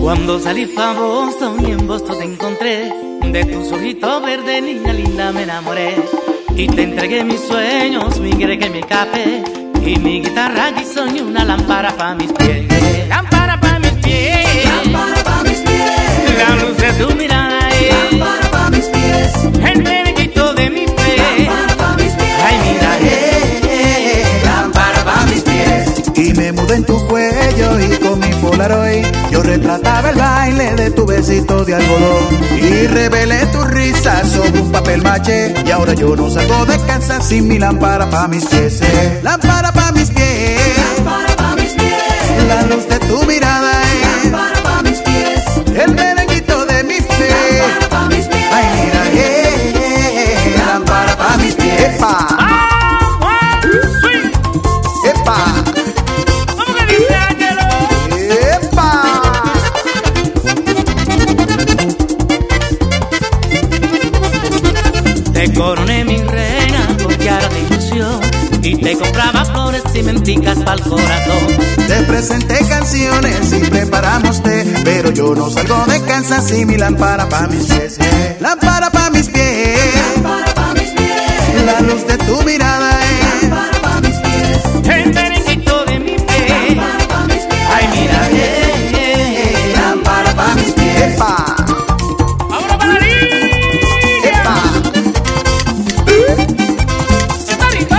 Cuando salí pa' Boston y en Boston te encontré, de tus ojitos verdes, niña linda, me enamoré. Y te entregué mis sueños, mi greque, mi café, y mi guitarra y soñé una lámpara pa' mis pies. Lámpara pa' mis pies, lámpara pa' mis pies, la luz de tu mirada es lámpara pa' mis pies, el merenguito de mi fe. lámpara pa' mis pies, Ay, mira, lámpara pa' mis pies. Y me mudé en tu cuello y con mi Polaroid yo retrataba el baile de tu besito de algodón y revelé tu risa sobre un papel maché. Y ahora yo no salgo de casa sin mi lámpara pa' mis pies. Lámpara pa' mis pies, Lámpara pa' mis pies, la luz de tu mirada es lámpara pa' mis pies, el merenguito de mi fe. lámpara pa' mis pies. Ay, mira, lámpara pa' mis pies. ¡Epa! ¡Epa! ¿cómo que dice Ángelo? ¡Epa! Te coroné mi reina con tiara de ilusión y te compraba flores cimenticas pa'l corazón. Te presenté canciones y preparamos té, pero yo no salgo de casa sin mi lámpara pa' mis pies. Lámpara pa' mis pies, Lámpara pa' mis pies, la luz de tu mirada es lámpara pa' mis pies, El merenguito de mi fe. lámpara pa' mis pies. Ay, mira, Lámpara pa' mis pies. ¡epa! ¡vámonos para la línea! ¡Epa! ¡Está listo!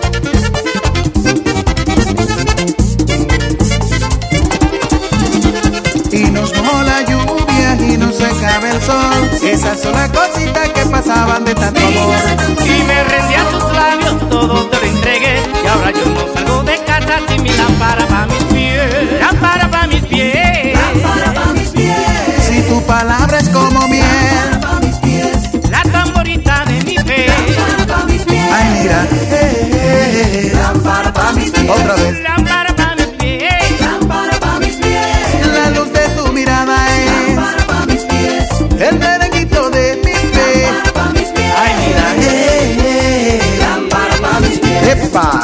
Y nos mojó la lluvia y nos secaba el sol. Esas son las cositas que pasaban de tanto amor. Y me rendí a tus labios, todo te lo entregué. Y ahora yo no salgo de casa sin mi lámpara pa' mis pies. Lámpara pa' mis pies. Lámpara pa' mis pies, Si tu palabra es como miel. lámpara pa' mis pies, La tamborita de mi fe. lámpara pa' mis pies, Ay, mira, lámpara pa' mis pies, otra vez. Lámpara pa' mis pies. lámpara pa' mis pies, La luz de tu mirada es lámpara pa' mis pies, el merenguito de mi fe. lámpara pa' mis pies, Ay, mira, lámpara pa' mis pies. ¡Epa!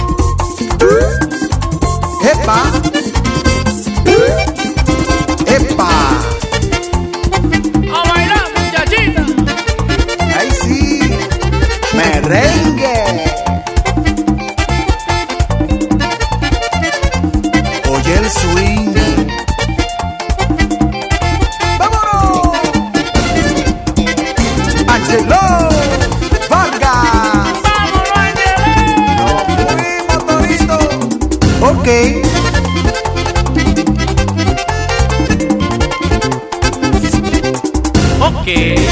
¡Epa! ¡Epa! a bailar, muchachita. ¡Ay, sí! ¡Merengue! Oye el swing. ¡Vámonos! ¡Angelo! ¡Vargas! ¡Vámonos, Ángelo! ¡Nos fuimos, Torito! Ok. Ok.